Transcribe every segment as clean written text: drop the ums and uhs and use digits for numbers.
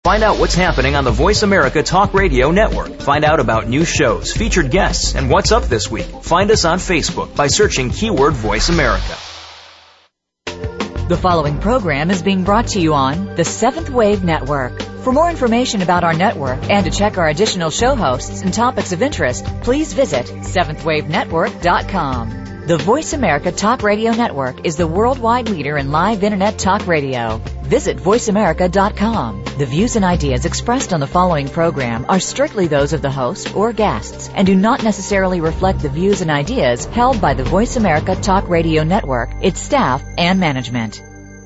Find out what's happening on the Voice America Talk Radio Network. Find out about new shows, featured guests, and what's up this week. Find us on Facebook by searching keyword Voice America. The following program is being brought to you on the Seventh Wave Network. For more information about our network and to check our additional show hosts and topics of interest, please visit seventhwavenetwork.com. The Voice America Talk Radio Network is the worldwide leader in live Internet talk radio. Visit voiceamerica.com. The views and ideas expressed on the following program are strictly those of the host or guests and do not necessarily reflect the views and ideas held by the Voice America Talk Radio Network, its staff, and management.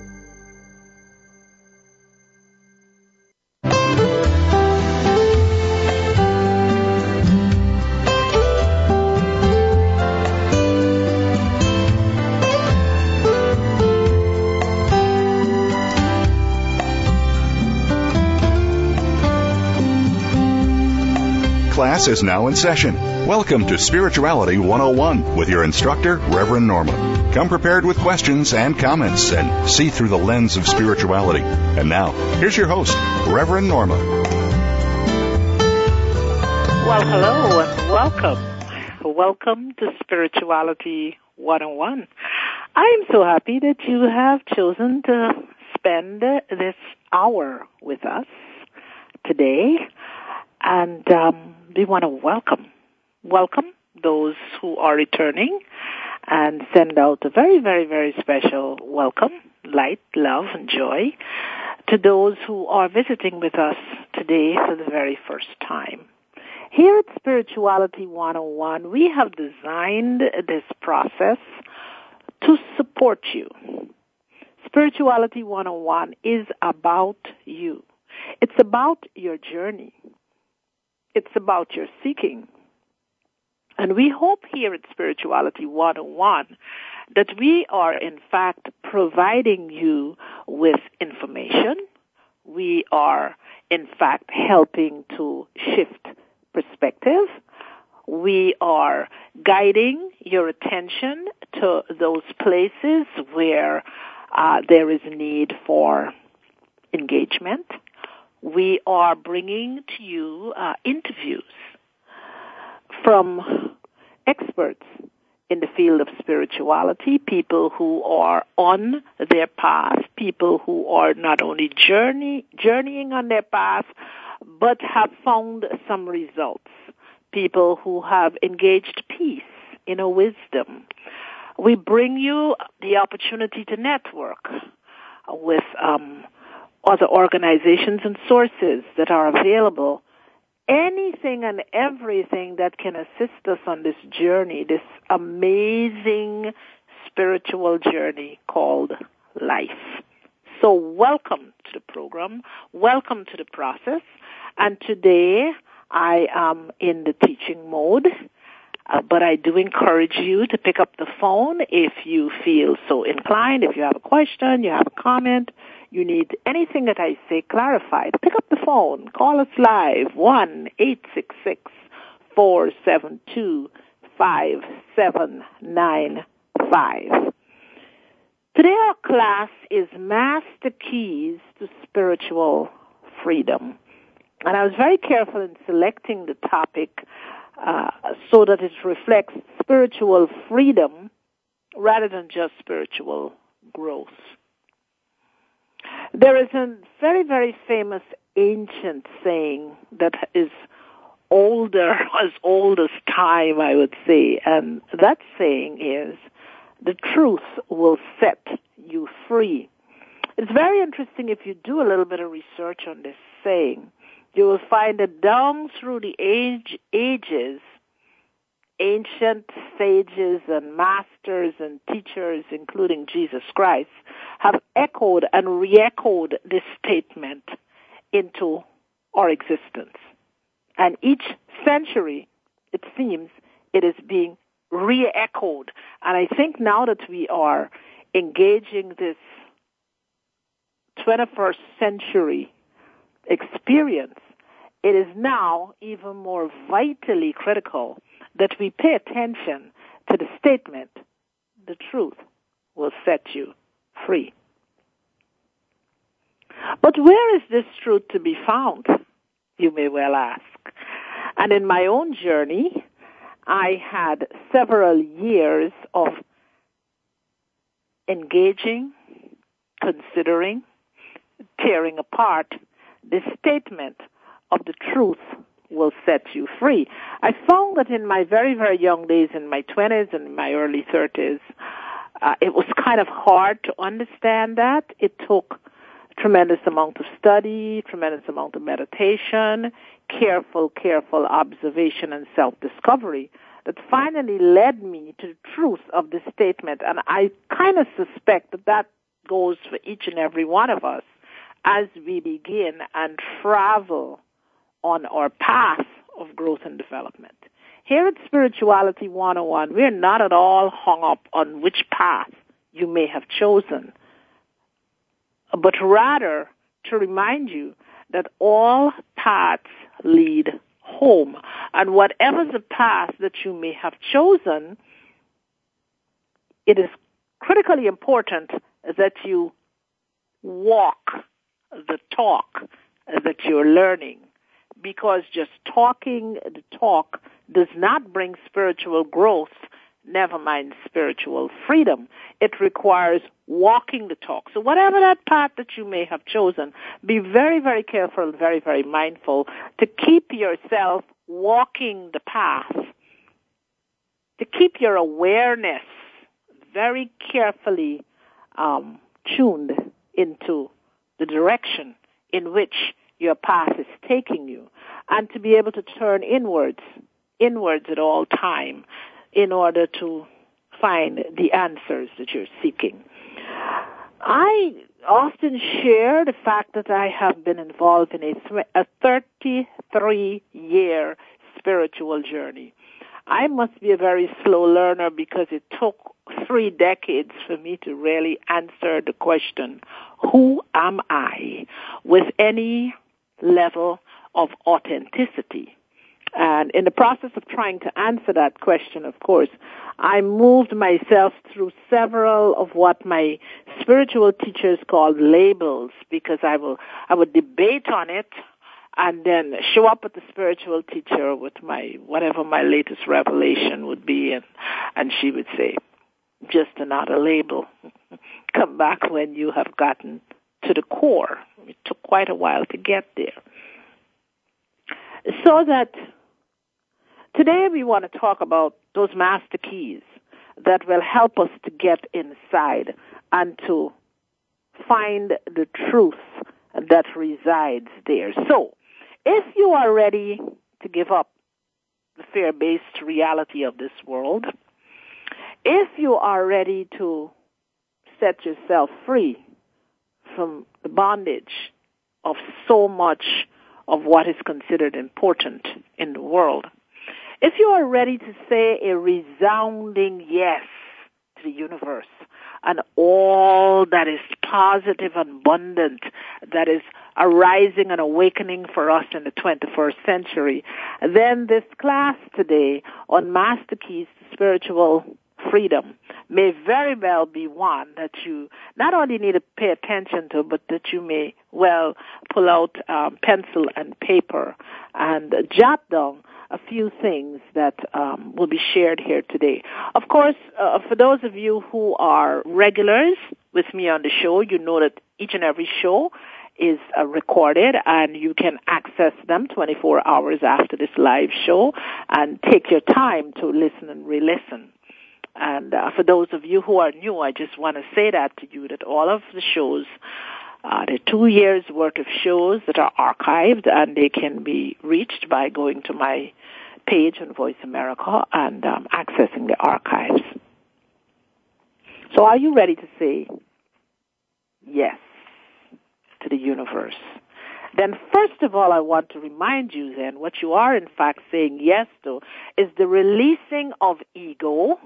Class is now in session. Welcome to Spirituality 101 with your instructor, Reverend Norma. Come prepared with questions and comments and see through the lens of spirituality. And now, here's your host, Reverend Norma. Well, hello and welcome. Welcome to Spirituality 101. I am so happy that you have chosen to spend this hour with us today. And we want to welcome those who are returning and send out a very, very, very special welcome, light, love, and joy to those who are visiting with us today for the very first time. Here at Spirituality 101, we have designed this process to support you. Spirituality 101 is about you. It's about your journey. It's about your seeking. And we hope here at Spirituality 101 that we are, in fact, providing you with information. We are, in fact, helping to shift perspective. We are guiding your attention to those places where there is need for engagement. We are bringing to you interviews from experts in the field of spirituality, people who are on their path, people who are not only journeying on their path, but have found some results, people who have engaged peace, inner wisdom. We bring you the opportunity to network with other organizations and sources that are available, anything and everything that can assist us on this journey, this amazing spiritual journey called life. So welcome to the program, welcome to the process, and today I am in the teaching mode, but I do encourage you to pick up the phone if you feel so inclined, if you have a question, you have a comment, you need anything that I say clarified, pick up the phone. Call us live, 1-866-472-5795. Today our class is Master Keys to Spiritual Freedom. And I was very careful in selecting the topic so that it reflects spiritual freedom rather than just spiritual growth. There is a very, very famous ancient saying that is as old as time, I would say, and that saying is, the truth will set you free. It's very interesting if you do a little bit of research on this saying. You will find that down through the ages, ancient sages and masters and teachers, including Jesus Christ, have echoed and re-echoed this statement into our existence. And each century, it seems, it is being re-echoed. And I think now that we are engaging this 21st century experience, it is now even more vitally critical that we pay attention to the statement, the truth will set you free. But where is this truth to be found, you may well ask? And in my own journey, I had several years of engaging, considering, tearing apart the statement of the truth will set you free. I found that in my very, very young days, in my 20s and in my early 30s, it was kind of hard to understand that. It took tremendous amount of study, tremendous amount of meditation, careful observation and self-discovery that finally led me to the truth of this statement. And I kind of suspect that that goes for each and every one of us as we begin and travel on our path of growth and development. Here at Spirituality 101, we're not at all hung up on which path you may have chosen, but rather to remind you that all paths lead home. And whatever the path that you may have chosen, it is critically important that you walk the talk that you're learning, because just talking the talk does not bring spiritual growth, never mind spiritual freedom. It requires walking the talk. So whatever that path that you may have chosen, be very, very careful, very, very mindful to keep yourself walking the path, to keep your awareness very carefully tuned into the direction in which your path is taking you, and to be able to turn inwards at all time in order to find the answers that you're seeking. I often share the fact that I have been involved in a 33-year spiritual journey. I must be a very slow learner because it took 3 decades for me to really answer the question, who am I, with any level of authenticity. And in the process of trying to answer that question, of course, I moved myself through several of what my spiritual teachers called labels, because I would debate on it and then show up at the spiritual teacher with whatever my latest revelation would be, and she would say, just another label. Come back when you have gotten to the core. It took quite a while to get there. So that today we want to talk about those master keys that will help us to get inside and to find the truth that resides there. So, if you are ready to give up the fear-based reality of this world, if you are ready to set yourself free from the bondage of so much of what is considered important in the world, if you are ready to say a resounding yes to the universe and all that is positive and abundant that is arising and awakening for us in the 21st century, then this class today on Master Keys to Spiritual Freedom may very well be one that you not only need to pay attention to, but that you may well pull out pencil and paper and jot down a few things that will be shared here today. Of course, for those of you who are regulars with me on the show, you know that each and every show is recorded, and you can access them 24 hours after this live show and take your time to listen and re-listen. And for those of you who are new, I just want to say that to you, that all of the shows, the 2 years worth of shows that are archived, and they can be reached by going to my page on Voice America and accessing the archives. So are you ready to say yes to the universe? Then first of all, I want to remind you then what you are in fact saying yes to is the releasing of ego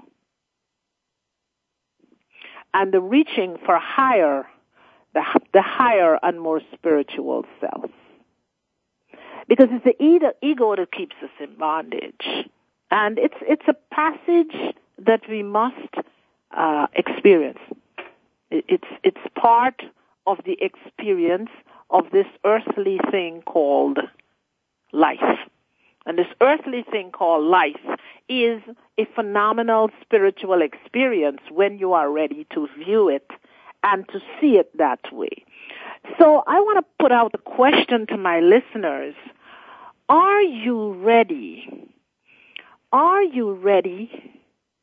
and the reaching for higher, the higher and more spiritual self. Because it's the ego that keeps us in bondage. And it's a passage that we must experience. It's part of the experience of this earthly thing called life. And this earthly thing called life is a phenomenal spiritual experience when you are ready to view it and to see it that way. So I want to put out the question to my listeners. Are you ready? Are you ready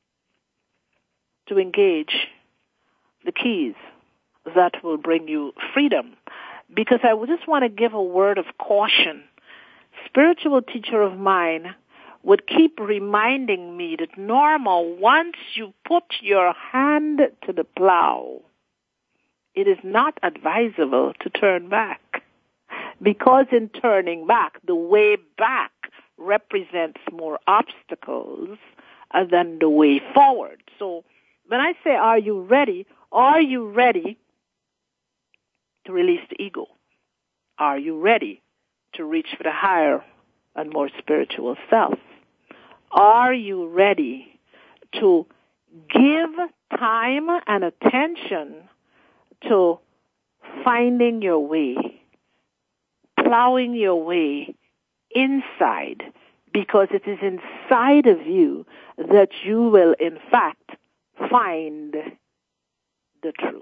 to engage the keys that will bring you freedom? Because I would just want to give a word of caution. Spiritual teacher of mine would keep reminding me that, Norma, once you put your hand to the plow, it is not advisable to turn back. Because in turning back, the way back represents more obstacles than the way forward. So when I say, are you ready to release the ego? Are you ready to reach for the higher and more spiritual self? Are you ready to give time and attention to finding your way, plowing your way inside? Because it is inside of you that you will, in fact, find the truth.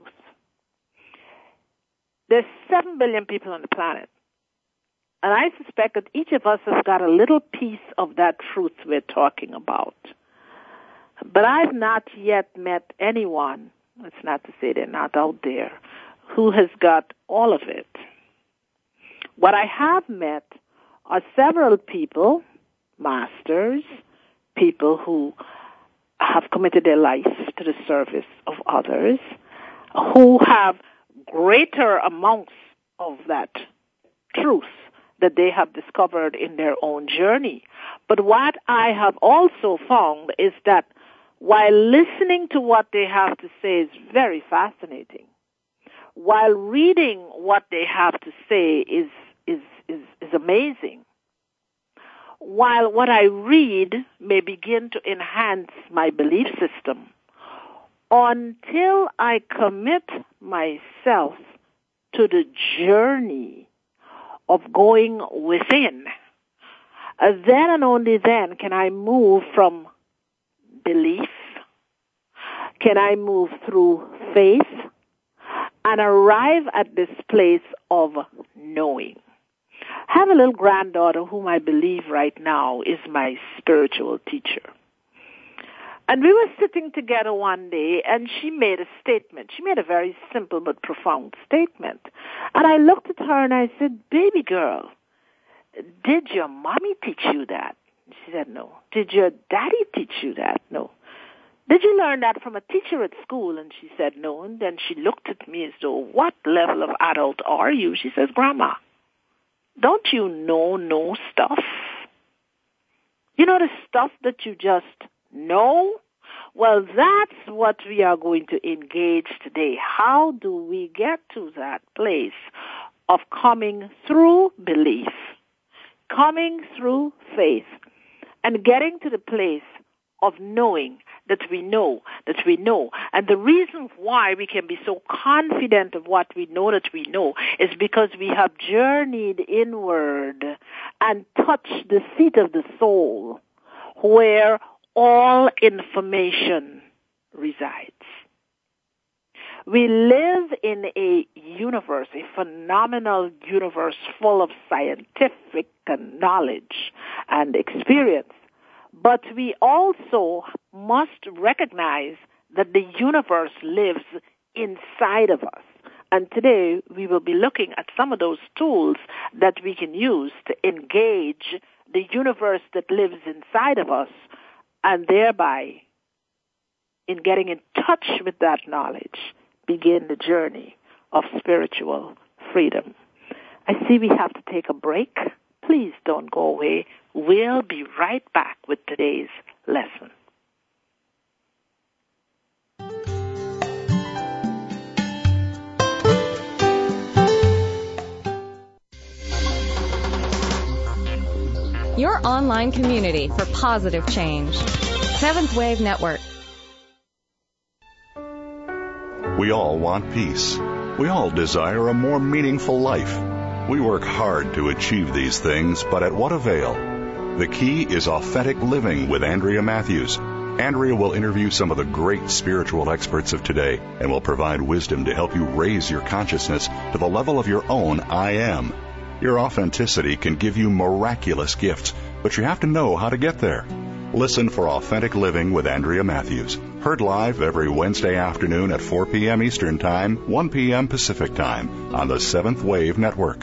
There's 7 billion people on the planet. And I suspect that each of us has got a little piece of that truth we're talking about. But I've not yet met anyone, that's not to say they're not out there, who has got all of it. What I have met are several people, masters, people who have committed their life to the service of others, who have greater amounts of that truth that they have discovered in their own journey. But what I have also found is that while listening to what they have to say is very fascinating, while reading what they have to say is amazing, while what I read may begin to enhance my belief system, until I commit myself to the journey of going within, then and only then can I move from belief, can I move through faith, and arrive at this place of knowing. I have a little granddaughter whom I believe right now is my spiritual teacher. And we were sitting together one day, and she made a statement. She made a very simple but profound statement. And I looked at her and I said, baby girl, did your mommy teach you that? She said, no. Did your daddy teach you that? No. Did you learn that from a teacher at school? And she said, no. And then she looked at me as though, what level of adult are you? She says, Grandma, don't you know stuff? You know the stuff that you just know? Well, that's what we are going to engage today. How do we get to that place of coming through belief, coming through faith, and getting to the place of knowing that we know, that we know. And the reason why we can be so confident of what we know that we know is because we have journeyed inward and touched the seat of the soul where all information resides. We live in a universe, a phenomenal universe full of scientific knowledge and experience. But we also must recognize that the universe lives inside of us. And today we will be looking at some of those tools that we can use to engage the universe that lives inside of us, and thereby, in getting in touch with that knowledge, begin the journey of spiritual freedom. I see we have to take a break. Please don't go away. We'll be right back with today's lesson. Your online community for positive change. Seventh Wave Network. We all want peace. We all desire a more meaningful life. We work hard to achieve these things, but at what avail? The key is authentic living with Andrea Matthews. Andrea will interview some of the great spiritual experts of today and will provide wisdom to help you raise your consciousness to the level of your own I am. Your authenticity can give you miraculous gifts, but you have to know how to get there. Listen for Authentic Living with Andrea Matthews. Heard live every Wednesday afternoon at 4 p.m. Eastern Time, 1 p.m. Pacific Time on the Seventh Wave Network.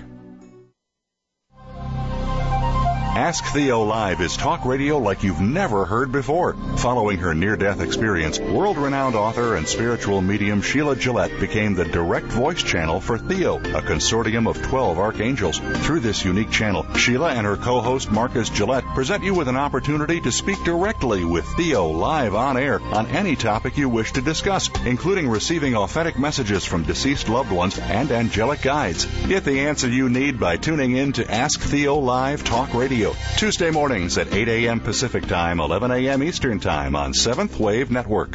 Ask Theo Live is talk radio like you've never heard before. Following her near-death experience, world-renowned author and spiritual medium Sheila Gillette became the direct voice channel for Theo, a consortium of 12 archangels. Through this unique channel, Sheila and her co-host Marcus Gillette present you with an opportunity to speak directly with Theo live on air on any topic you wish to discuss, including receiving authentic messages from deceased loved ones and angelic guides. Get the answer you need by tuning in to Ask Theo Live Talk Radio. Tuesday mornings at 8 a.m. Pacific Time, 11 a.m. Eastern Time on Seventh Wave Network.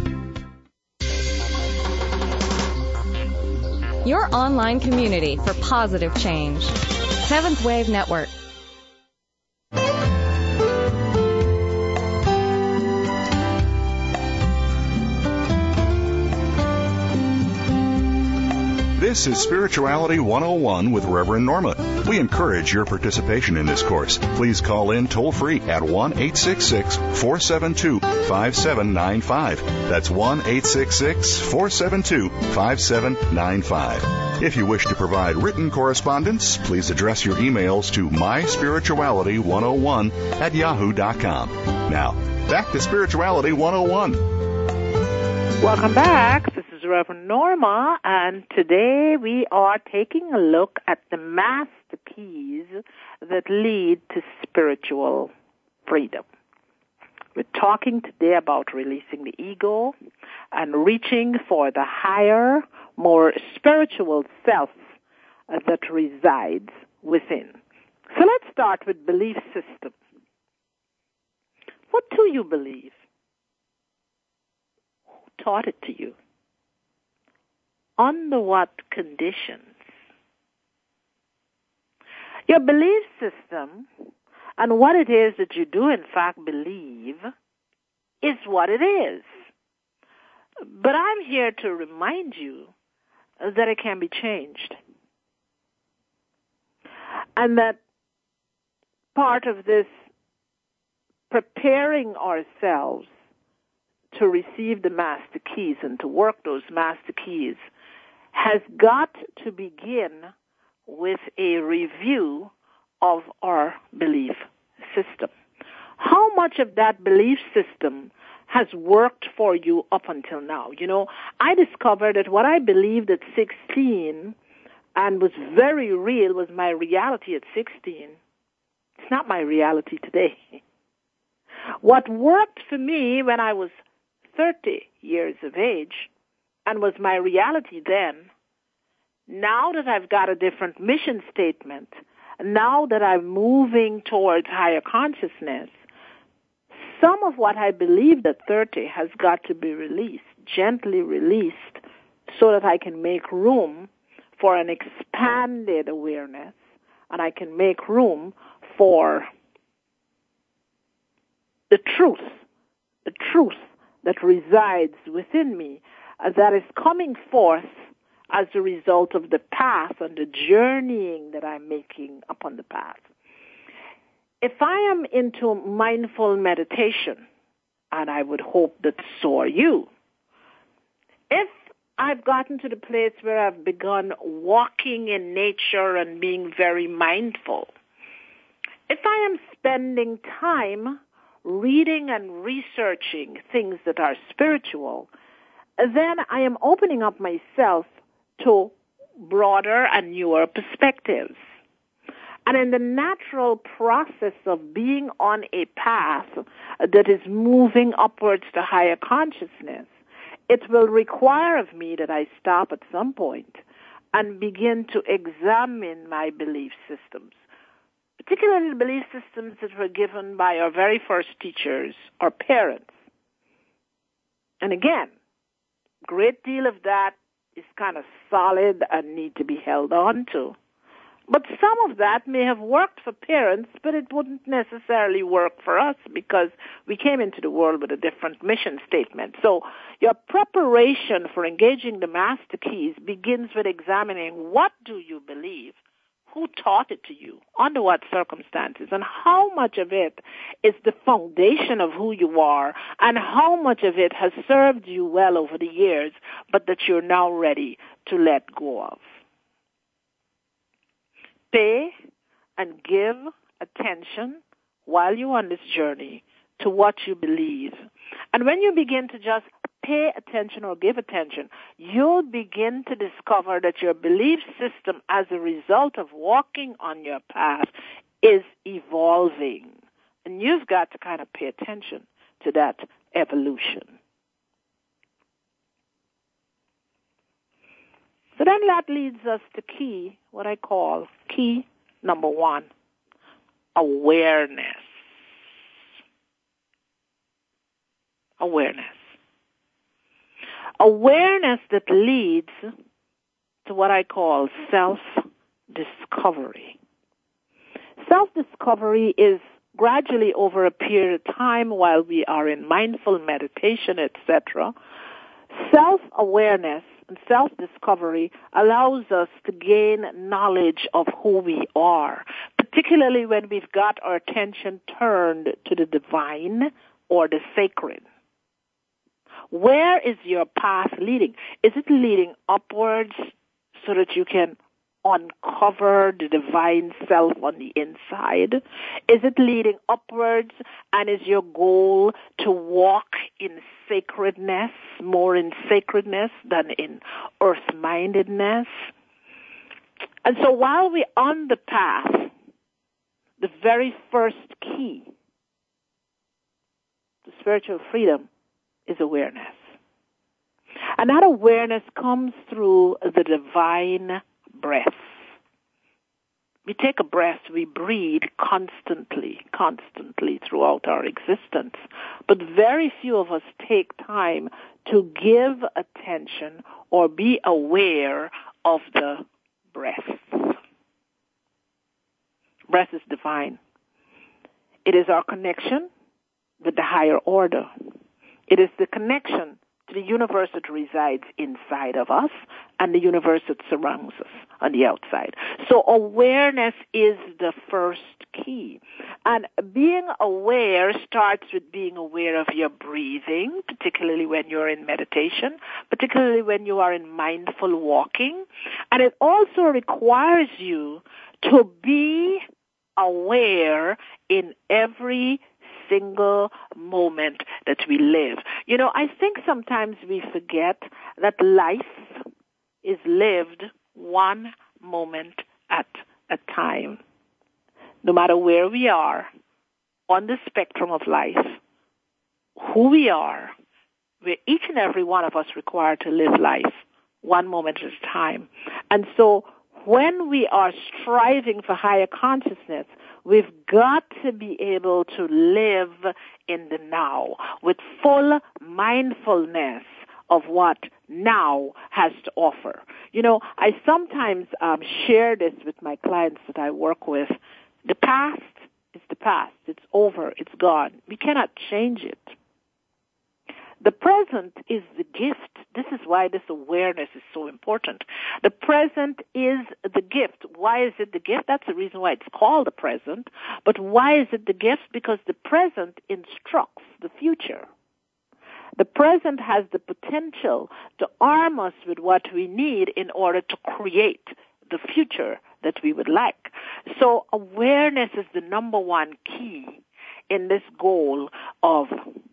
Your online community for positive change. Seventh Wave Network. This is Spirituality 101 with Reverend Norma. We encourage your participation in this course. Please call in toll-free at 1-866-472-5795. That's 1-866-472-5795. If you wish to provide written correspondence, please address your emails to myspirituality101@yahoo.com. Now, back to Spirituality 101. Welcome back. This is Reverend Norma, and today we are taking a look at the master keys that lead to spiritual freedom. We're talking today about releasing the ego and reaching for the higher, more spiritual self that resides within. So let's start with belief system. What do you believe? Taught it to you? Under what conditions? Your belief system and what it is that you do in fact believe is what it is. But I'm here to remind you that it can be changed. And that part of this preparing ourselves to receive the master keys and to work those master keys has got to begin with a review of our belief system. How much of that belief system has worked for you up until now? You know, I discovered that what I believed at 16 and was very real was my reality at 16. It's not my reality today. What worked for me when I was 30 years of age and was my reality then, now that I've got a different mission statement, now that I'm moving towards higher consciousness, some of what I believed at 30 has got to be released, gently released, so that I can make room for an expanded awareness and I can make room for the truth that resides within me, that is coming forth as a result of the path and the journeying that I'm making upon the path. If I am into mindful meditation, and I would hope that so are you, if I've gotten to the place where I've begun walking in nature and being very mindful, if I am spending time reading and researching things that are spiritual, then I am opening up myself to broader and newer perspectives. And in the natural process of being on a path that is moving upwards to higher consciousness, it will require of me that I stop at some point and begin to examine my belief systems, particularly the belief systems that were given by our very first teachers, our parents. And again, great deal of that is kind of solid and need to be held on to. But some of that may have worked for parents, but it wouldn't necessarily work for us because we came into the world with a different mission statement. So your preparation for engaging the master keys begins with examining what do you believe, who taught it to you, under what circumstances, and how much of it is the foundation of who you are, and how much of it has served you well over the years, but that you're now ready to let go of. Pay and give attention while you're on this journey to what you believe. And when you begin to just pay attention or give attention, you'll begin to discover that your belief system as a result of walking on your path is evolving. And you've got to kind of pay attention to that evolution. So then that leads us to what I call key number 1, awareness. Awareness. Awareness that leads to what I call self-discovery. Self-discovery is gradually over a period of time while we are in mindful meditation, etc. Self-awareness and self-discovery allows us to gain knowledge of who we are, particularly when we've got our attention turned to the divine or the sacred. Where is your path leading? Is it leading upwards so that you can uncover the divine self on the inside? Is it leading upwards, and is your goal to walk in sacredness, more in sacredness than in earth-mindedness? And so while we're on the path, the very first key to spiritual freedom is awareness. And that awareness comes through the divine breath. We take a breath, we breathe constantly throughout our existence. But very few of us take time to give attention or be aware of the breath. Breath is divine. It is our connection with the higher order. It is the connection to the universe that resides inside of us and the universe that surrounds us on the outside. So awareness is the first key. And being aware starts with being aware of your breathing, particularly when you're in meditation, particularly when you are in mindful walking. And it also requires you to be aware in every single moment that we live. You know, I think sometimes we forget that life is lived one moment at a time. No matter where we are on the spectrum of life, who we are, we're each and every one of us required to live life one moment at a time. And so when we are striving for higher consciousness, we've got to be able to live in the now with full mindfulness of what now has to offer. You know, I sometimes share this with my clients that I work with. The past is the past. It's over. It's gone. We cannot change it. The present is the gift. This is why this awareness is so important. The present is the gift. Why is it the gift? That's the reason why it's called the present. But why is it the gift? Because the present instructs the future. The present has the potential to arm us with what we need in order to create the future that we would like. So awareness is the number one key in this goal of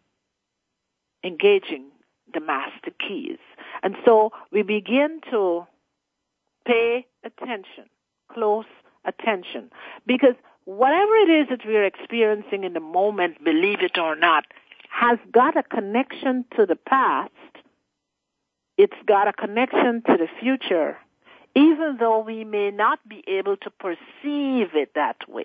engaging the master keys. And so we begin to pay attention, close attention, because whatever it is that we're experiencing in the moment, believe it or not, has got a connection to the past. It's got a connection to the future, even though we may not be able to perceive it that way.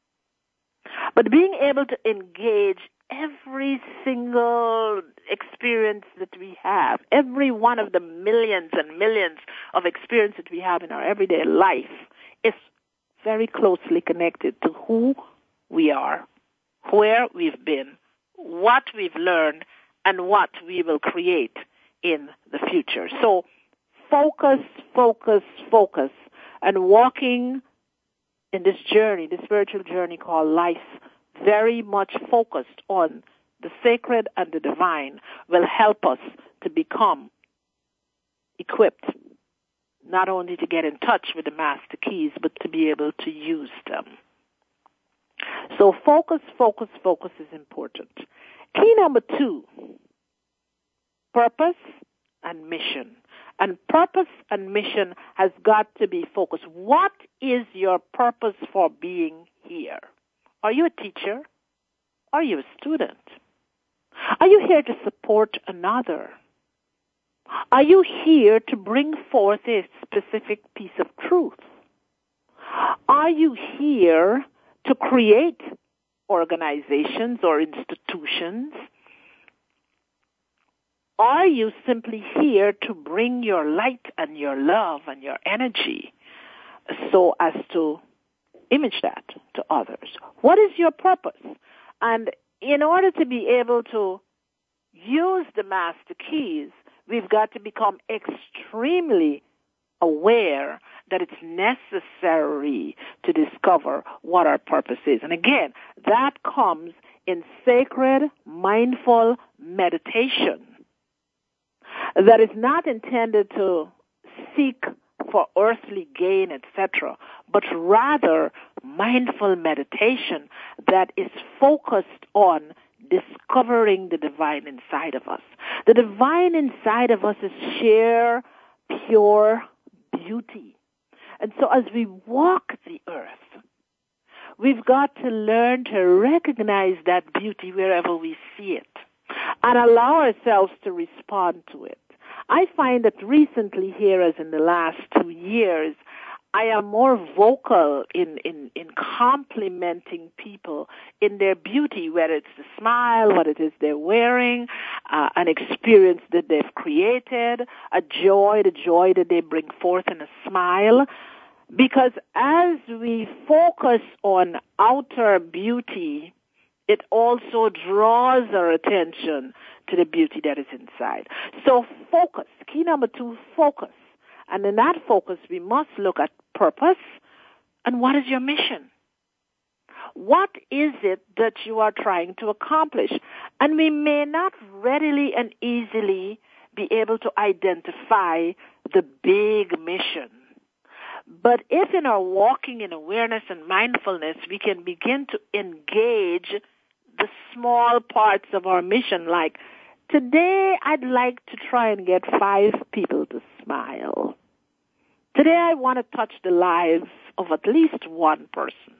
But being able to engage every single experience that we have, every one of the millions and millions of experiences that we have in our everyday life, is very closely connected to who we are, where we've been, what we've learned, and what we will create in the future. So focus, focus, focus, and walking in this journey, this spiritual journey called life, very much focused on the sacred and the divine, will help us to become equipped, not only to get in touch with the master keys, but to be able to use them. So focus, focus, focus is important. Key number 2, purpose and mission. And purpose and mission has got to be focused. What is your purpose for being here? Are you a teacher? Are you a student? Are you here to support another? Are you here to bring forth a specific piece of truth? Are you here to create organizations or institutions? Are you simply here to bring your light and your love and your energy so as to image that to others? What is your purpose? And in order to be able to use the master keys, we've got to become extremely aware that it's necessary to discover what our purpose is. And again, that comes in sacred, mindful meditation that is not intended to seek for earthly gain, etc., but rather mindful meditation that is focused on discovering the divine inside of us. The divine inside of us is sheer, pure beauty. And so as we walk the earth, we've got to learn to recognize that beauty wherever we see it and allow ourselves to respond to it. I find that recently here, as in the last 2 years, I am more vocal in complimenting people in their beauty, whether it's the smile, what it is they're wearing, an experience that they've created, the joy that they bring forth in a smile. Because as we focus on outer beauty, it also draws our attention to the beauty that is inside. So focus. Key number 2, focus. And in that focus, we must look at purpose and what is your mission? What is it that you are trying to accomplish? And we may not readily and easily be able to identify the big mission. But if in our walking in awareness and mindfulness, we can begin to engage the small parts of our mission, like today I'd like to try and get 5 people to smile. Today I want to touch the lives of at least one person.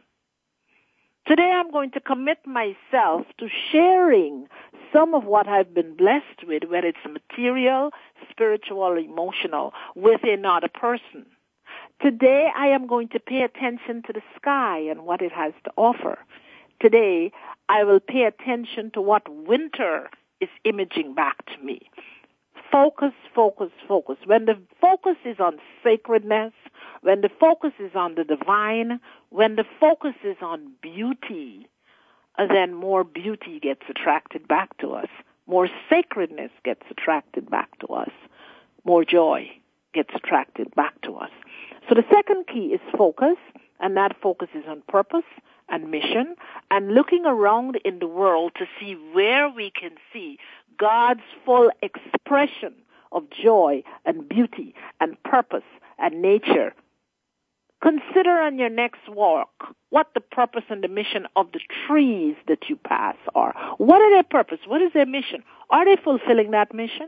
Today I'm going to commit myself to sharing some of what I've been blessed with, whether it's material, spiritual, or emotional, with another person. Today I am going to pay attention to the sky and what it has to offer. Today I will pay attention to what winter is imaging back to me. Focus, focus, focus. When the focus is on sacredness, when the focus is on the divine, when the focus is on beauty, then more beauty gets attracted back to us. More sacredness gets attracted back to us. More joy gets attracted back to us. So the second key is focus, and that focus is on purpose and mission, and looking around in the world to see where we can see God's full expression of joy and beauty and purpose and nature. Consider on your next walk what the purpose and the mission of the trees that you pass are. What are their purpose? What is their mission? Are they fulfilling that mission?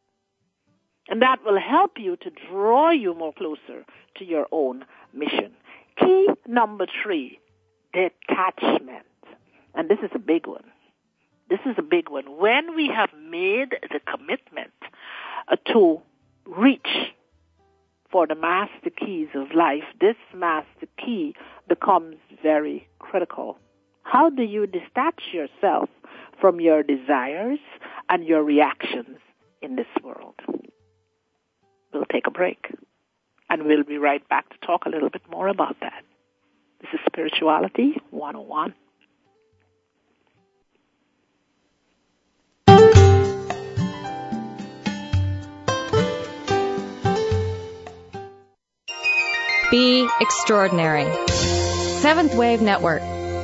And that will help you to draw you more closer to your own mission. Key number 3, detachment. And this is a big one. This is a big one. When we have made the commitment to reach for the master keys of life, this master key becomes very critical. How do you detach yourself from your desires and your reactions in this world? We'll take a break, and we'll be right back to talk a little bit more about that. This is Spirituality 101. Be extraordinary. Seventh Wave Network.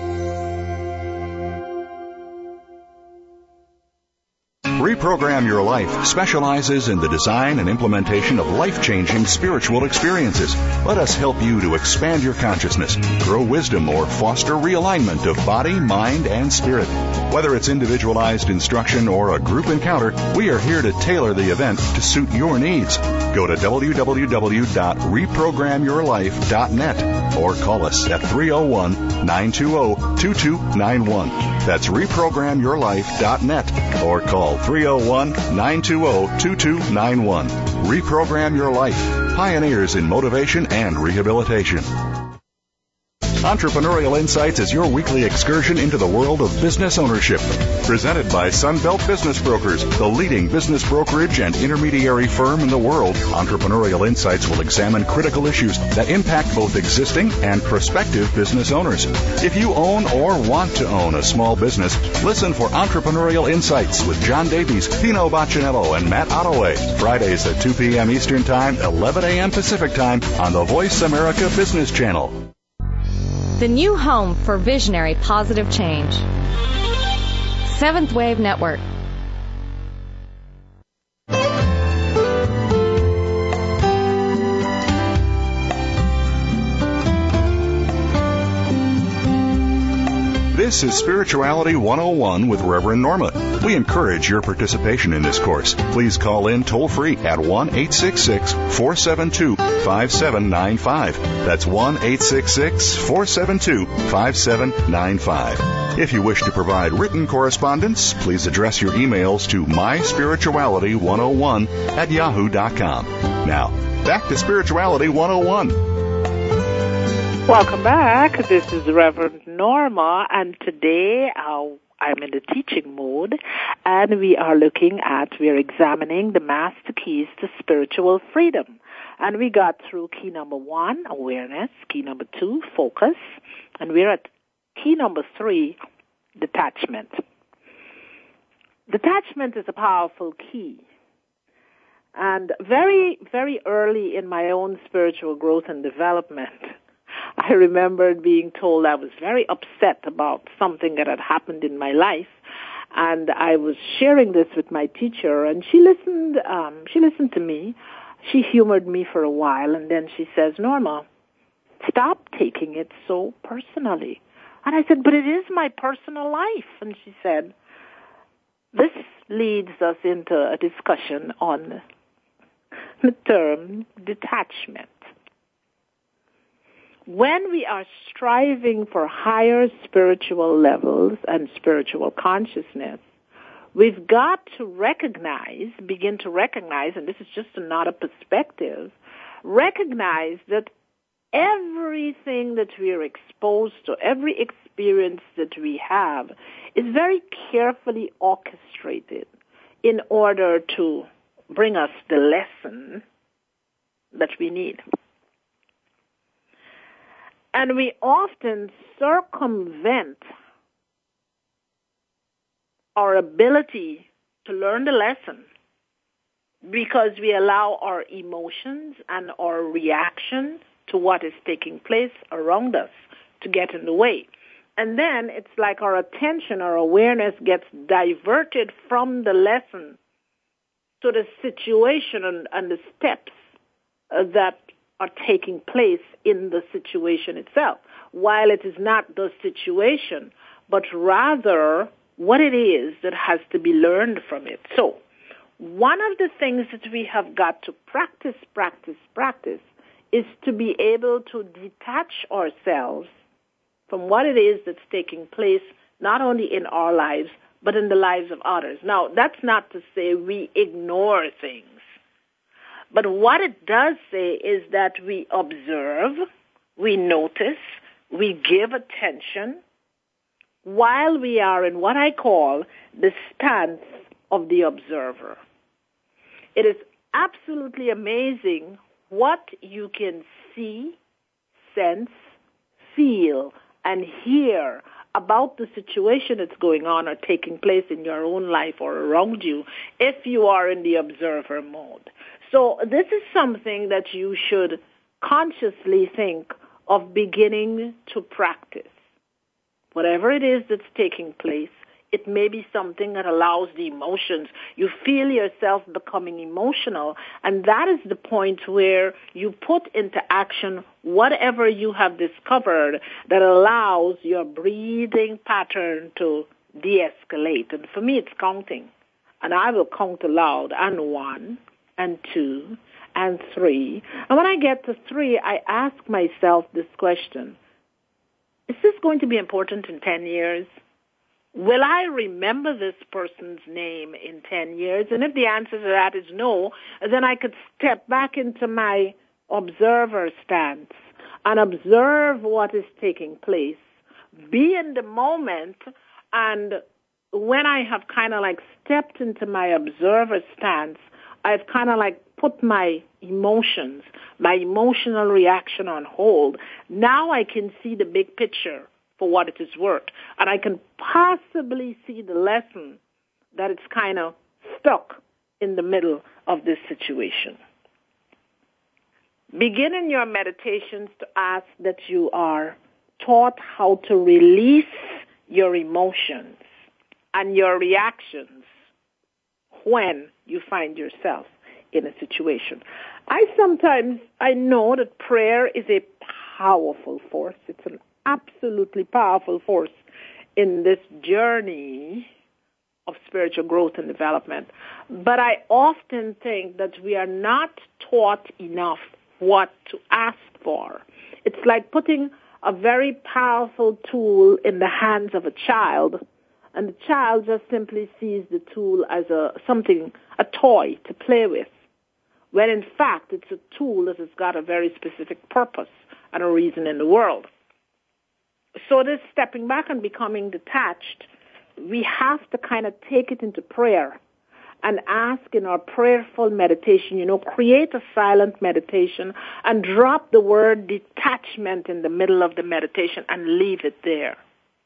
Reprogram Your Life specializes in the design and implementation of life-changing spiritual experiences. Let us help you to expand your consciousness, grow wisdom, or foster realignment of body, mind, and spirit. Whether it's individualized instruction or a group encounter, we are here to tailor the event to suit your needs. Go to www.reprogramyourlife.net or call us at 301-920-2291. That's reprogramyourlife.net or call 301-920-2291. Reprogram Your Life. Pioneers in motivation and rehabilitation. Entrepreneurial Insights is your weekly excursion into the world of business ownership. Presented by Sunbelt Business Brokers, the leading business brokerage and intermediary firm in the world, Entrepreneurial Insights will examine critical issues that impact both existing and prospective business owners. If you own or want to own a small business, listen for Entrepreneurial Insights with John Davies, Pino Baccinello, and Matt Ottaway. Fridays at 2 p.m. Eastern Time, 11 a.m. Pacific Time on the Voice America Business Channel. The new home for visionary positive change. Seventh Wave Network. This is Spirituality 101 with Reverend Norma. We encourage your participation in this course. Please call in toll-free at 1-866-472-5795. That's 1-866-472-5795. If you wish to provide written correspondence, please address your emails to myspirituality101@yahoo.com. Now, back to Spirituality 101. Welcome back. This is Reverend Norma, and today I'm in the teaching mode, and we are examining the master keys to spiritual freedom. And we got through key number 1, awareness, key number 2, focus, and we're at key number 3, detachment. Detachment is a powerful key. And very, very early in my own spiritual growth and development, I remembered being told I was very upset about something that had happened in my life, and I was sharing this with my teacher, and she listened to me. She humored me for a while, and then she says, "Norma, stop taking it so personally." And I said, "But it is my personal life." And she said, this leads us into a discussion on the term detachment. When we are striving for higher spiritual levels and spiritual consciousness, we've got to begin to recognize, and this is just another perspective, recognize that everything that we are exposed to, every experience that we have, is very carefully orchestrated in order to bring us the lesson that we need. And we often circumvent our ability to learn the lesson because we allow our emotions and our reactions to what is taking place around us to get in the way. And then it's like our attention, our awareness gets diverted from the lesson to the situation and the steps that are taking place in the situation itself, while it is not the situation, but rather what it is that has to be learned from it. So, one of the things that we have got to practice is to be able to detach ourselves from what it is that's taking place, not only in our lives, but in the lives of others. Now, that's not to say we ignore things. But what it does say is that we observe, we notice, we give attention while we are in what I call the stance of the observer. It is absolutely amazing what you can see, sense, feel and hear about the situation that's going on or taking place in your own life or around you if you are in the observer mode. So this is something that you should consciously think of beginning to practice. Whatever it is that's taking place, it may be something that allows the emotions. You feel yourself becoming emotional, and that is the point where you put into action whatever you have discovered that allows your breathing pattern to de-escalate. And for me, it's counting. And I will count aloud, and 1, and 2, and 3. And when I get to 3, I ask myself this question: is this going to be important in 10 years? Will I remember this person's name in 10 years? And if the answer to that is no, then I could step back into my observer stance and observe what is taking place, be in the moment, and when I have kind of like stepped into my observer stance, I've kind of like put my emotions, my emotional reaction on hold. Now I can see the big picture for what it is worth. And I can possibly see the lesson that it's kind of stuck in the middle of this situation. Begin in your meditations to ask that you are taught how to release your emotions and your reactions when you find yourself in a situation. I know that prayer is a powerful force. It's an absolutely powerful force in this journey of spiritual growth and development. But I often think that we are not taught enough what to ask for. It's like putting a very powerful tool in the hands of a child, and the child just simply sees the tool as a toy to play with, when in fact it's a tool that has got a very specific purpose and a reason in the world. So this stepping back and becoming detached, we have to kind of take it into prayer and ask in our prayerful meditation, create a silent meditation and drop the word detachment in the middle of the meditation and leave it there.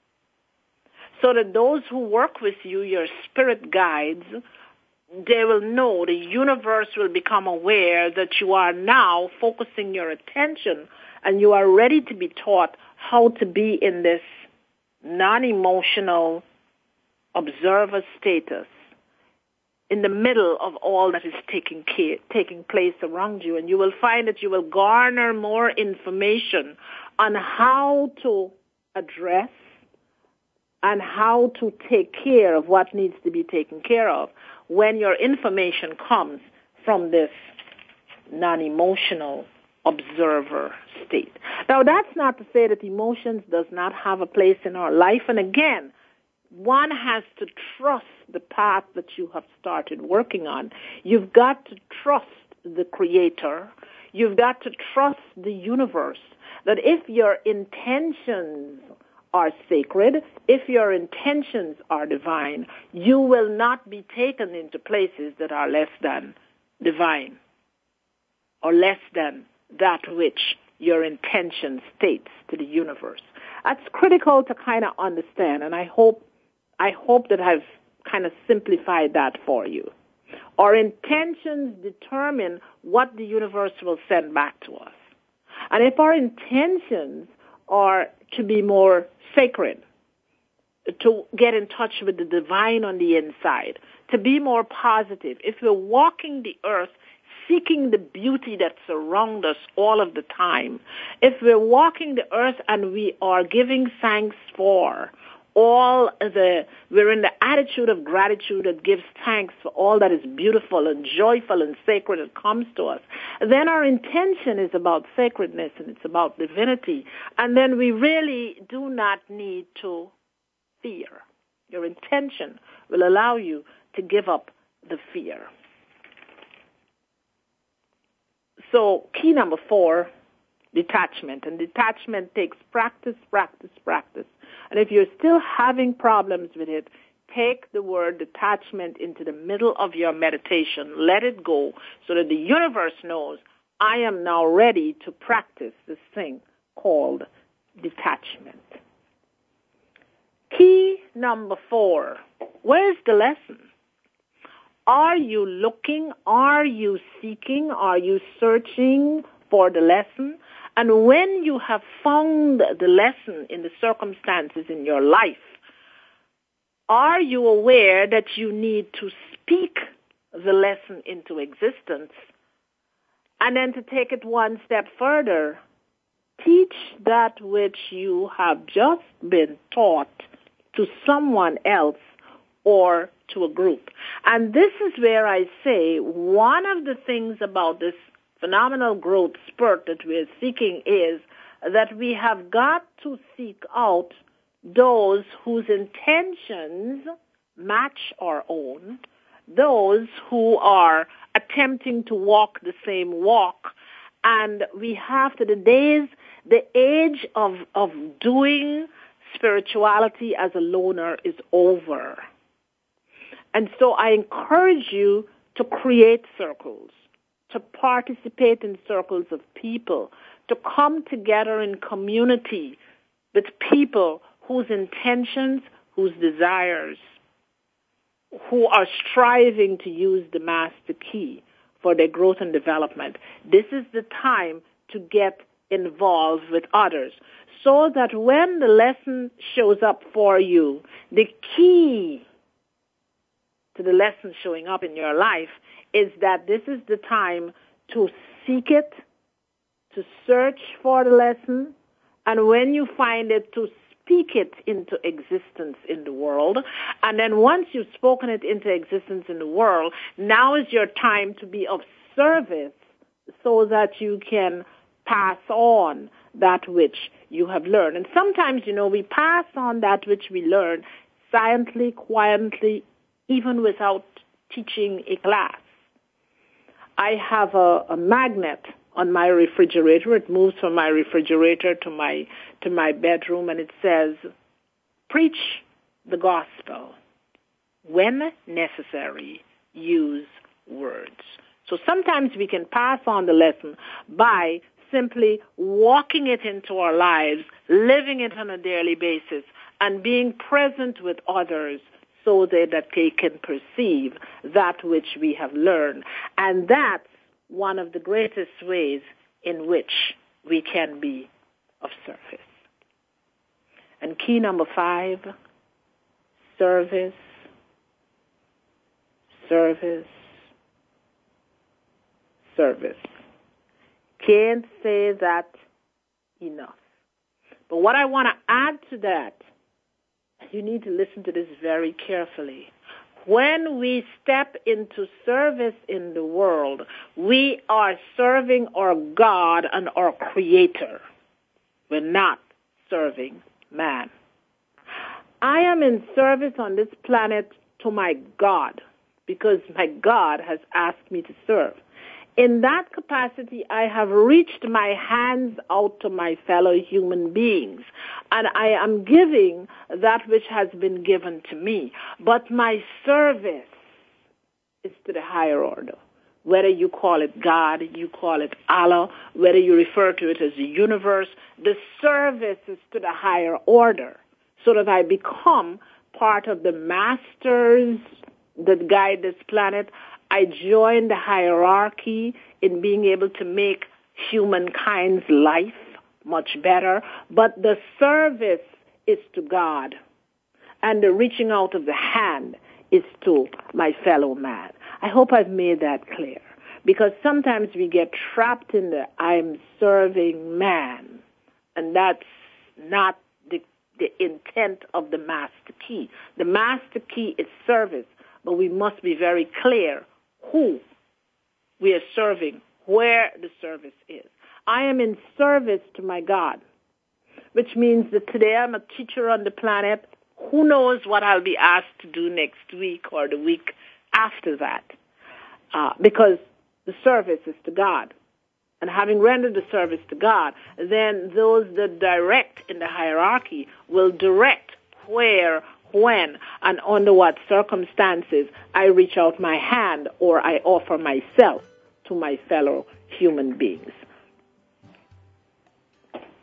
So that those who work with you, your spirit guides, they will know, the universe will become aware that you are now focusing your attention and you are ready to be taught how to be in this non-emotional observer status in the middle of all that is taking place around you. And you will find that you will garner more information on how to address and how to take care of what needs to be taken care of when your information comes from this non-emotional observer state. Now, that's not to say that emotions does not have a place in our life. And again, one has to trust the path that you have started working on. You've got to trust the Creator. You've got to trust the universe, that if your intentions are sacred, if your intentions are divine, you will not be taken into places that are less than divine or less than that which your intention states to the universe. That's critical to kind of understand, and I hope that I've kind of simplified that for you. Our intentions determine what the universe will send back to us. And if our intentions are to be more sacred, to get in touch with the divine on the inside, to be more positive, if we're walking the earth seeking the beauty that surrounds us all of the time, if we're walking the earth and we are giving thanks for we're in the attitude of gratitude that gives thanks for all that is beautiful and joyful and sacred that comes to us, then our intention is about sacredness and it's about divinity. And then we really do not need to fear. Your intention will allow you to give up the fear. So key number 4, detachment. And detachment takes practice. And if you're still having problems with it, take the word detachment into the middle of your meditation. Let it go so that the universe knows I am now ready to practice this thing called detachment. Key number 4. Where's the lesson? Are you looking? Are you seeking? Are you searching for the lesson? And when you have found the lesson in the circumstances in your life, are you aware that you need to speak the lesson into existence? And then to take it one step further, teach that which you have just been taught to someone else or to a group. And this is where I say one of the things about this phenomenal growth spurt that we're seeking is that we have got to seek out those whose intentions match our own, those who are attempting to walk the same walk, and we have to the age of doing spirituality as a loner is over. And so I encourage you to create circles, to participate in circles of people, to come together in community with people whose intentions, whose desires, who are striving to use the master key for their growth and development. This is the time to get involved with others so that when the lesson shows up for you, the key to the lesson showing up in your life is that this is the time to seek it, to search for the lesson, and when you find it, to speak it into existence in the world. And then once you've spoken it into existence in the world, now is your time to be of service so that you can pass on that which you have learned. And sometimes, we pass on that which we learn silently, quietly, even without teaching a class. I have a magnet on my refrigerator. It moves from my refrigerator to my bedroom, and it says, "Preach the gospel. When necessary, use words." So sometimes we can pass on the lesson by simply walking it into our lives, living it on a daily basis, and being present with others so that they can perceive that which we have learned. And that's one of the greatest ways in which we can be of service. And key number 5, service, service, service. Can't say that enough. But what I want to add to that, you need to listen to this very carefully. When we step into service in the world, we are serving our God and our Creator. We're not serving man. I am in service on this planet to my God because my God has asked me to serve. In that capacity, I have reached my hands out to my fellow human beings, and I am giving that which has been given to me. But my service is to the higher order. Whether you call it God, you call it Allah, whether you refer to it as the universe, the service is to the higher order so that I become part of the masters that guide this planet. I join the hierarchy in being able to make humankind's life much better, but the service is to God, and the reaching out of the hand is to my fellow man. I hope I've made that clear, because sometimes we get trapped in the I'm serving man, and that's not the intent of the master key. The master key is service, but we must be very clear who we are serving, where the service is. I am in service to my God, which means that today I'm a teacher on the planet. Who knows what I'll be asked to do next week or the week after that, because the service is to God. And having rendered the service to God, then those that direct in the hierarchy will direct where, when, and under what circumstances I reach out my hand or I offer myself to my fellow human beings.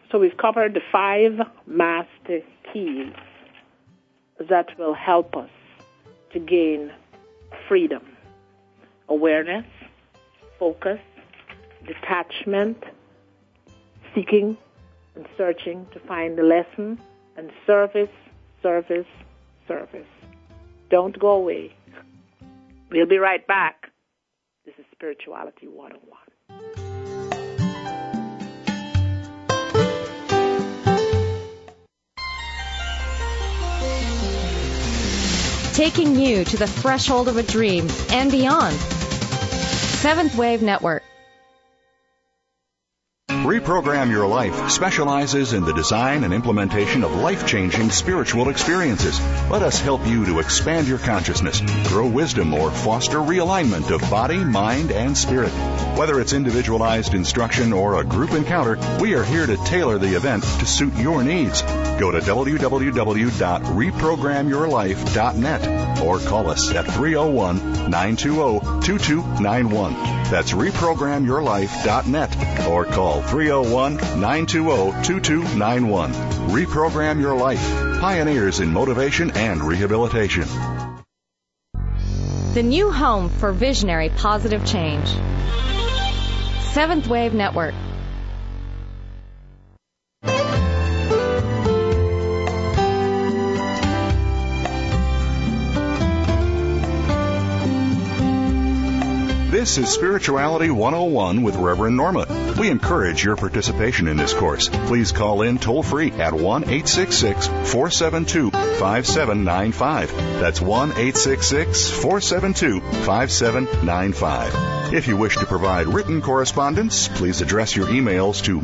So we've covered the 5 master keys that will help us to gain freedom: awareness, focus, detachment, seeking and searching to find the lesson, and service, service, service. Don't go away. We'll be right back. This is Spirituality 101. Taking you to the threshold of a dream and beyond. Seventh Wave Network. Reprogram Your Life specializes in the design and implementation of life-changing spiritual experiences. Let us help you to expand your consciousness, grow wisdom, or foster realignment of body, mind, and spirit. Whether it's individualized instruction or a group encounter, we are here to tailor the event to suit your needs. Go to www.reprogramyourlife.net or call us at 301-920-2291. That's reprogramyourlife.net or call 301-920-2291. Reprogram Your Life. Pioneers in motivation and rehabilitation. The new home for visionary positive change. Seventh Wave Network. This is Spirituality 101 with Reverend Norma. We encourage your participation in this course. Please call in toll-free at 1-866-472-5795. That's 1-866-472-5795. If you wish to provide written correspondence, please address your emails to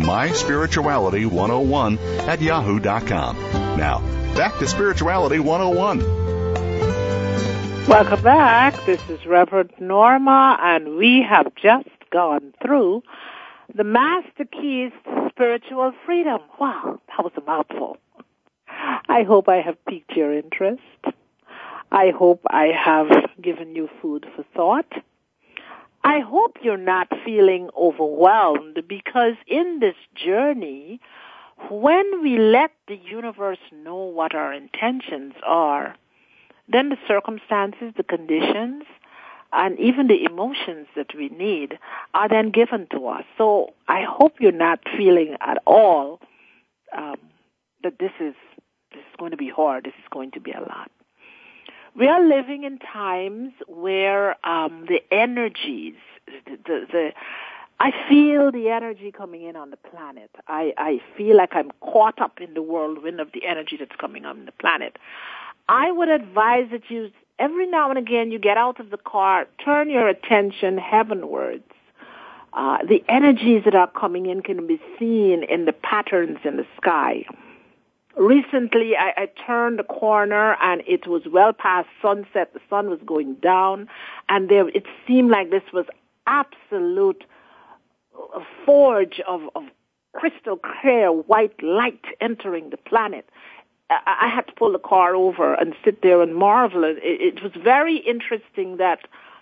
myspirituality101@yahoo.com. Now, back to Spirituality 101. Welcome back. This is Reverend Norma, and we have just gone through the Master Keys to Spiritual Freedom. Wow, that was a mouthful. I hope I have piqued your interest. I hope I have given you food for thought. I hope you're not feeling overwhelmed, because in this journey, when we let the universe know what our intentions are, then the circumstances, the conditions, and even the emotions that we need are then given to us. So I hope you're not feeling at all that this is going to be hard, this is going to be a lot. We are living in times where the energies, I feel the energy coming in on the planet. I feel like I'm caught up in the whirlwind of the energy that's coming on the planet. I would advise that you, every now and again, you get out of the car, turn your attention heavenwards. The energies that are coming in can be seen in the patterns in the sky. Recently, I turned the corner, and it was well past sunset. The sun was going down, and it seemed like this was absolute forge of crystal clear white light entering the planet. I had to pull the car over and sit there and marvel. It was very interesting that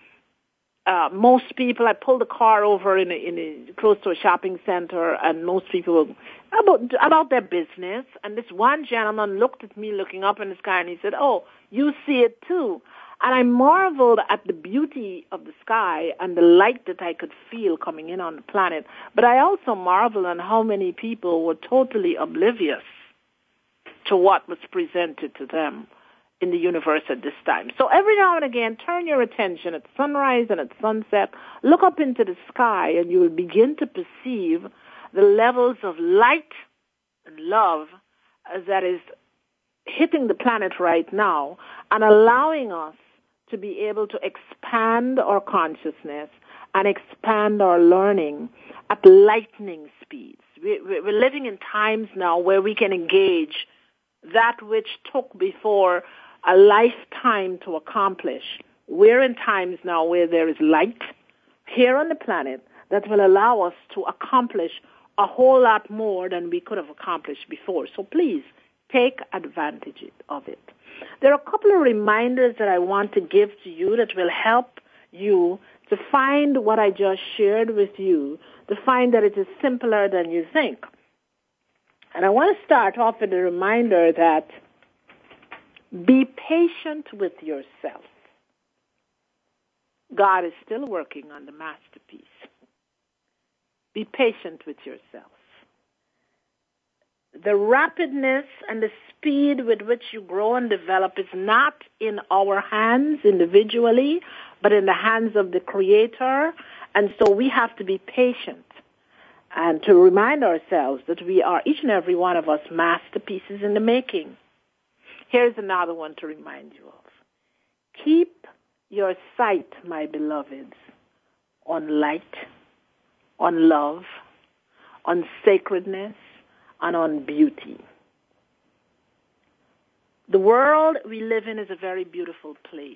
most people, I pulled the car over close to a shopping center, and most people were about their business. And this one gentleman looked at me, looking up in the sky, and he said, "Oh, you see it too." And I marveled at the beauty of the sky and the light that I could feel coming in on the planet. But I also marveled on how many people were totally oblivious to what was presented to them in the universe at this time. So every now and again, turn your attention at sunrise and at sunset, look up into the sky, and you will begin to perceive the levels of light and love that is hitting the planet right now and allowing us to be able to expand our consciousness and expand our learning at lightning speeds. We're living in times now where we can engage that which took before a lifetime to accomplish. We're in times now where there is light here on the planet that will allow us to accomplish a whole lot more than we could have accomplished before. So please take advantage of it. There are a couple of reminders that I want to give to you that will help you to find what I just shared with you, to find that it is simpler than you think. And I want to start off with a reminder that be patient with yourself. God is still working on the masterpiece. Be patient with yourself. The rapidness and the speed with which you grow and develop is not in our hands individually, but in the hands of the Creator. And so we have to be patient and to remind ourselves that we are, each and every one of us, masterpieces in the making. Here's another one to remind you of. Keep your sight, my beloveds, on light, on love, on sacredness, and on beauty. The world we live in is a very beautiful place.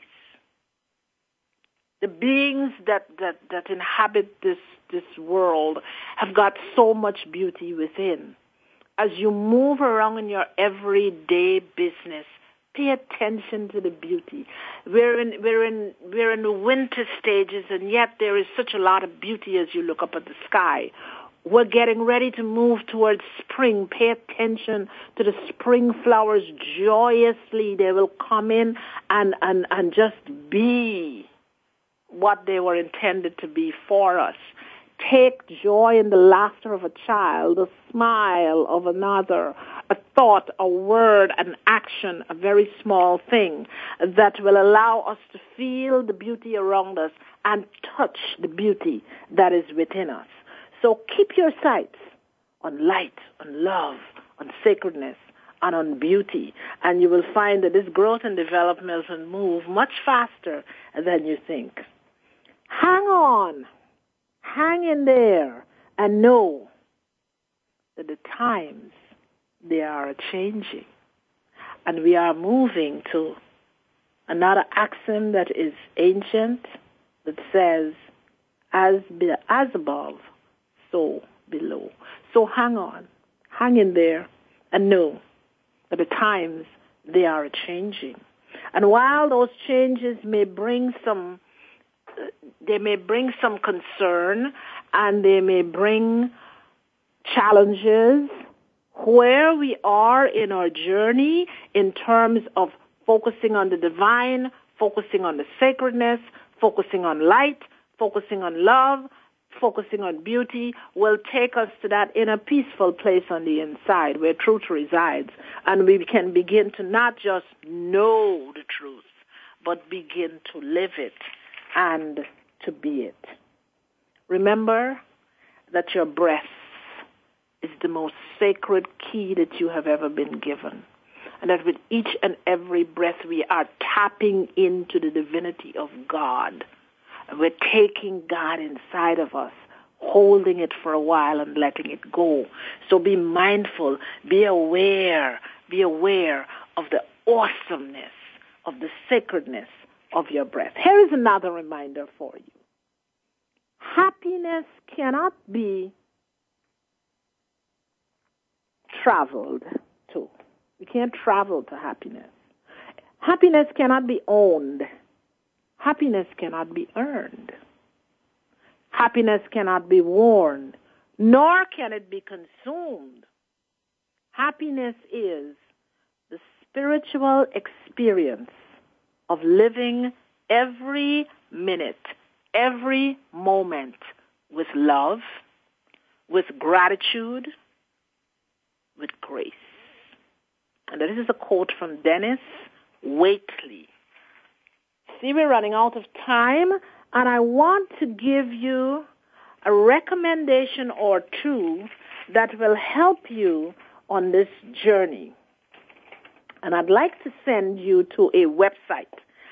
The beings that inhabit this world have got so much beauty within. As you move around in your everyday business, pay attention to the beauty. We're in the winter stages, and yet there is such a lot of beauty as you look up at the sky. We're getting ready to move towards spring. Pay attention to the spring flowers joyously. They will come in and just be what they were intended to be for us. Take joy in the laughter of a child, the smile of another, a thought, a word, an action, a very small thing that will allow us to feel the beauty around us and touch the beauty that is within us. So keep your sights on light, on love, on sacredness, and on beauty, and you will find that this growth and development will move much faster than you think. Hang on. Hang in there and know that the times, they are changing. And we are moving to another axiom that is ancient that says, as above, so below. So hang on. Hang in there and know that the times, they are changing. And while those changes may bring some concern, and they may bring challenges where we are in our journey in terms of focusing on the divine, focusing on the sacredness, focusing on light, focusing on love, focusing on beauty, will take us to that inner peaceful place on the inside where truth resides, and we can begin to not just know the truth, but begin to live it and to be it. Remember that your breath is the most sacred key that you have ever been given. And that with each and every breath we are tapping into the divinity of God. And we're taking God inside of us, holding it for a while and letting it go. So be mindful, be aware of the awesomeness, of the sacredness of your breath. Here is another reminder for you. Happiness cannot be traveled to. We can't travel to happiness. Happiness cannot be owned. Happiness cannot be earned. Happiness cannot be worn, nor can it be consumed. Happiness is the spiritual experience of living every minute, every moment with love, with gratitude, with grace. And this is a quote from Dennis Waitley. See, we're running out of time, and I want to give you a recommendation or two that will help you on this journey. And I'd like to send you to a website,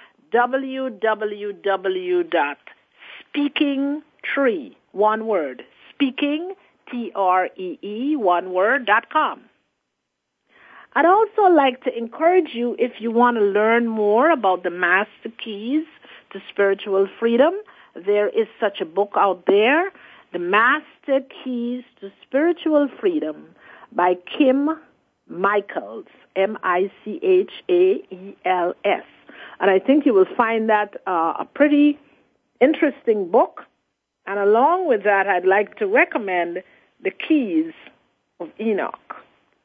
www.speakingtree, one word, speaking, T-R-E-E, one word.com. I'd also like to encourage you, if you want to learn more about the Master Keys to Spiritual Freedom, there is such a book out there, The Master Keys to Spiritual Freedom by Kim Michaels, M-I-C-H-A-E-L-S. And I think you will find that a pretty interesting book. And along with that, I'd like to recommend The Keys of Enoch.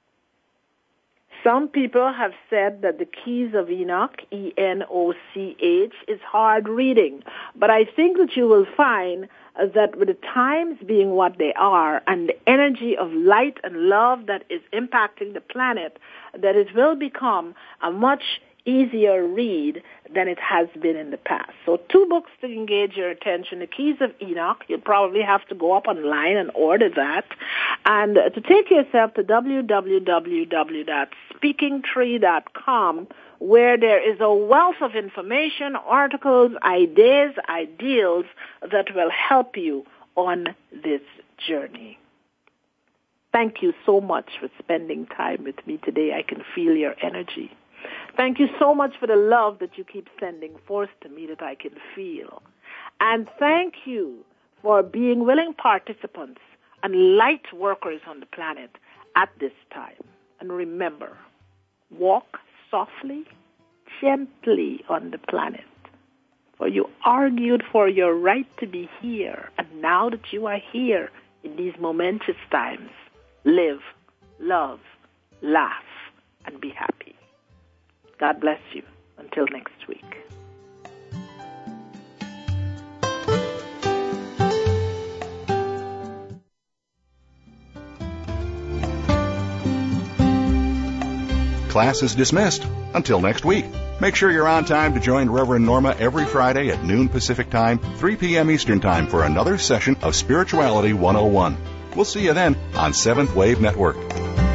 Some people have said that the Keys of Enoch, Enoch, is hard reading. But I think that you will find that with the times being what they are and the energy of light and love that is impacting the planet, that it will become a much easier read than it has been in the past. So 2 books to engage your attention. The Keys of Enoch, you'll probably have to go up online and order that. And to take yourself to www.speakingtree.com, where there is a wealth of information, articles, ideas, ideals that will help you on this journey. Thank you so much for spending time with me today. I can feel your energy. Thank you so much for the love that you keep sending forth to me that I can feel. And thank you for being willing participants and light workers on the planet at this time. And remember, walk softly, gently on the planet. For you argued for your right to be here. And now that you are here in these momentous times, live, love, laugh, and be happy. God bless you. Until next week. Class is dismissed. Until next week. Make sure you're on time to join Reverend Norma every Friday at noon Pacific Time, 3 p.m. Eastern Time for another session of Spirituality 101. We'll see you then on Seventh Wave Network.